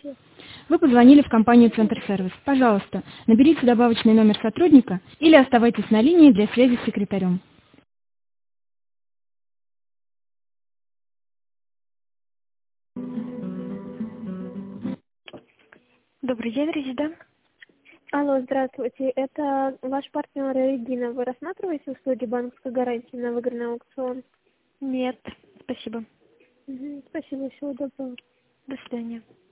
Вы позвонили в компанию «Центр Сервис». Пожалуйста, наберите добавочный номер сотрудника или оставайтесь на линии для связи с секретарем. Добрый день, резидент. Алло, здравствуйте. Это ваш партнер Регина. Вы рассматриваете услуги банковской гарантии на выигранный аукцион? Нет, спасибо. Спасибо, всего доброго. До свидания.